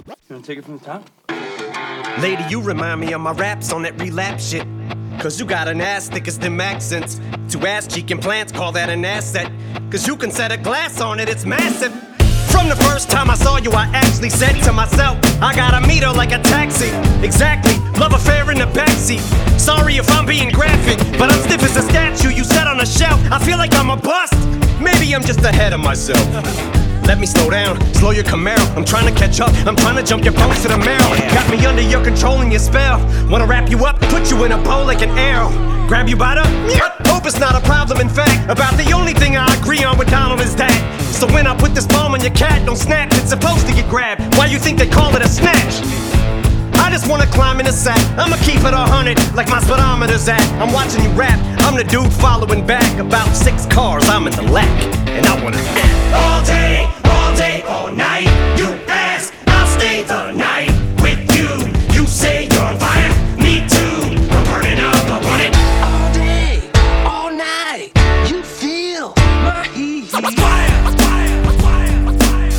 You wanna take it from the top? Lady, you remind me of my raps on that relapse shit. Cause you got an ass thick as them accents. 2 ass cheek implants, call that an asset. Cause you can set a glass on it, it's massive. From the first time I saw you, I actually said to myself, I gotta meet her like a taxi. Exactly, love affair in the backseat. Sorry if I'm being graphic, but I'm stiff as a statue you set on a shelf. I feel like I'm a bust. Maybe I'm just ahead of myself. Let me slow down, slow your Camaro. I'm trying to catch up, I'm trying to jump your bones to the marrow. Got me under your control and your spell. Wanna wrap you up, put you in a bow like an arrow. Grab you by the hope it's not a problem, in fact. About the only thing I agree on with Donald is that. So when I put this palm on your cat, don't snap, it's supposed to get grabbed. Why you think they call it a snatch? I just wanna climb in a sack, I'ma keep it 100 like my speedometer's at. I'm watching you rap, I'm the dude following back. About 6 cars, I'm in the lack, and I wanna all day, all night. You ask, I'll stay the night with you. You say you're on fire, me too. I'm burning up, I want it all day, all night. You feel my heat. Fire, fire, fire, fire.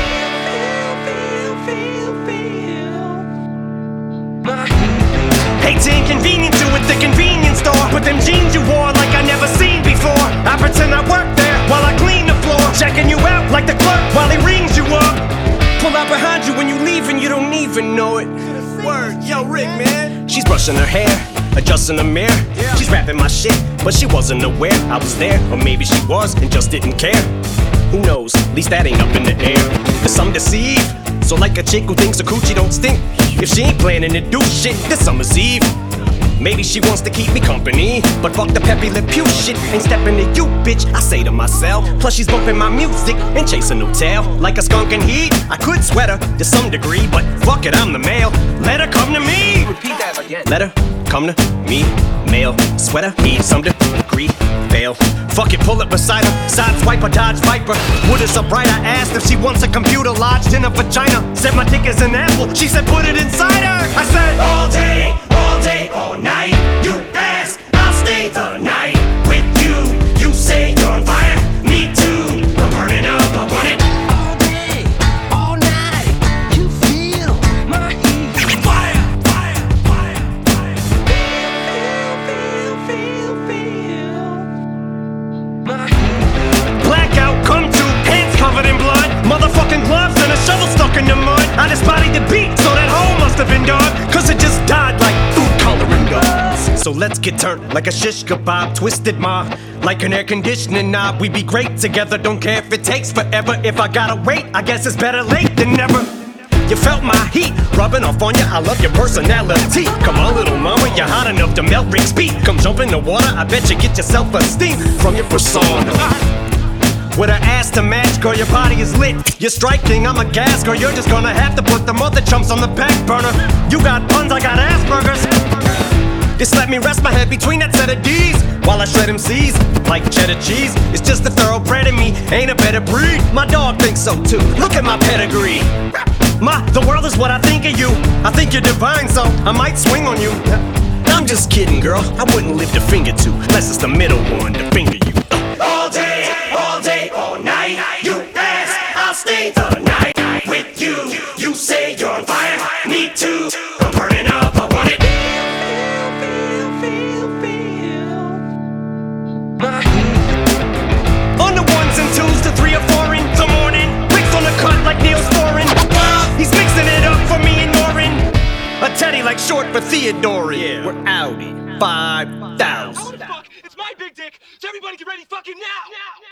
Feel my heat. hate to inconvenience you with the convenience store, but them jeans you wore like I never seen before. I pretend I work there while I clean the floor, checking you out like the clerk while he rings you up. Pull out behind you when you leave and you don't even know it. Word, yo Rick, man. She's brushing her hair, adjusting the mirror. She's rapping my shit, but she wasn't aware I was there, or maybe she was and just didn't care. Who knows, at least that ain't up in the air. Cause I'm deceived, so like a chick who thinks her coochie don't stink. If she ain't planning to do shit this summer's eve, maybe she wants to keep me company, but fuck the peppy lip pew shit. Ain't stepping to you, bitch, I say to myself. Plus she's bumping my music and chasing no tail. Like a skunk in heat, I could sweat her to some degree, but fuck it, I'm the male. Let her come to me. Repeat that again. Let her come to me. Male, sweater, need some degree, fail. Fuck it, pull it beside her. Side swipe or dodge viper. Wood is up right, I asked if she wants a computer lodged in a vagina. Said my dick is an apple, she said put it inside her. I said all day, all night. You ask, I'll stay the night with you. You say you're on fire, me too. I'm burning up, I want it all day, all night. You feel my heat. Fire, fire, fire, fire. Feel my heat. blackout, come to, hands covered in blood. Motherfucking gloves and a shovel stuck in the mud. I just bodied the beat, so that hole must have been dug. Cause it just died like food coloring guns. So let's get turned like a shish kebab, twisted ma, like an air conditioning knob. We be great together, don't care if it takes forever. If I gotta wait, I guess it's better late than never. You felt my heat rubbing off on you, I love your personality. Come on little mama, you're hot enough to melt Rick's beat. Come jump in the water, I bet you get your self-esteem from your persona. With her ass to match, girl, your body is lit. You're striking, I'm a gas, girl, you're just gonna have to put the mother chumps on the back burner. You got puns, I got Asperger's. Just let me rest my head between that set of D's while I shred MCs like cheddar cheese. It's just the thoroughbred in me, ain't a better breed. My dog thinks so too, look at my pedigree. The world is what I think of you. I think you're divine, so I might swing on you. I'm just kidding, girl, I wouldn't lift a finger to, unless it's the middle one to finger you. All day, all night. You ask, I'll stay the night with you. You say you're on fire, me too. I'm burning up, I want it. My heat. On the ones and twos to 3 or 4 in the morning. Bricks on the cut like Neosporin. He's mixing it up for me and Lauren. A teddy like short for Theodore. Yeah. We're Audi 5000. It's my big dick, so everybody get ready fucking now!